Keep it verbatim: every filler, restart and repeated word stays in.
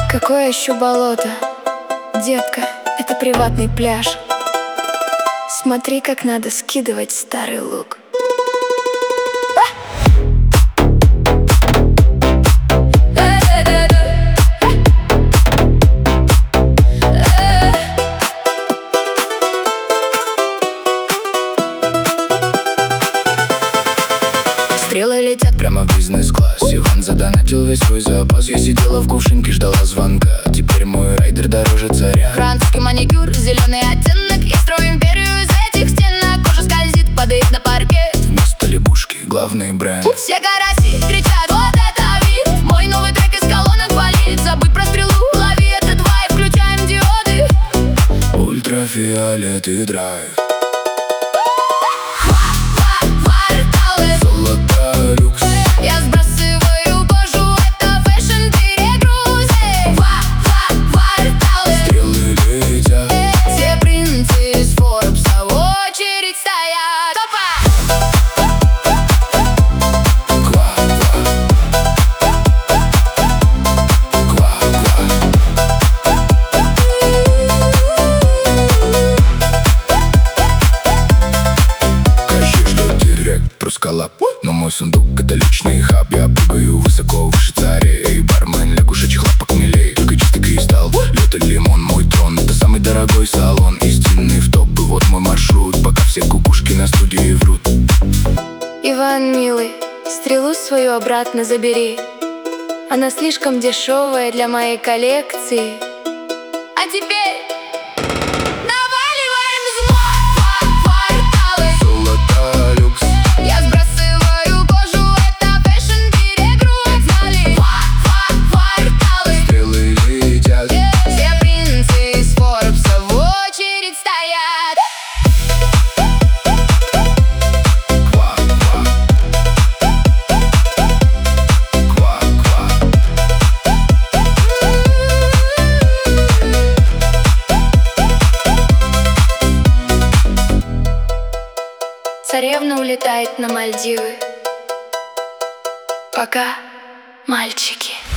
Какое еще болото? Детка, это приватный пляж. Смотри, как надо скидывать старый лук. Стрелы летят прямо в бизнес-класс. Иван задонатил весь свой запас. Я сидела в кувшинке, ждала звонка. Теперь мой райдер дороже царя. Французский маникюр, зеленый оттенок. Я строю империю из этих стенок. Кожа скользит, падает на паркет. Вместо лягушки главный бренд. Все караси кричат: вот это вид! Мой новый трек из колонок валит. Забудь про стрелу, лови этот вайб. Включаем диоды. Ультрафиолет и драйв. Я сбрасываю кожу, это фэшн перегрузы. Кварталы, стрелы летят. все принцы из Форбса в очередь стоят. Кажется, что директ проскалап. Но мой сундук — это личный хаб. Я прыгаю высоко выше царей. Эй, бармен, лягушачьих лапок милей. Только чистый кристалл, лед и лимон. Мой трон — это самый дорогой салон. Истинный в топ, и вот мой маршрут. Пока все кукушки на студии врут. Иван, милый, стрелу свою обратно забери. Она слишком дешевая для моей коллекции. А теперь наваливаем зло. Кварталы, Золото люкс. я сбрасываю кожу, это фэшн перегруз. Знали? Кварталы, Стрелы летят. все принцы из Форбса в очередь стоят. Ква-ква. Ква-ква. Царевна улетает на Мальдивы. Пока, мальчики.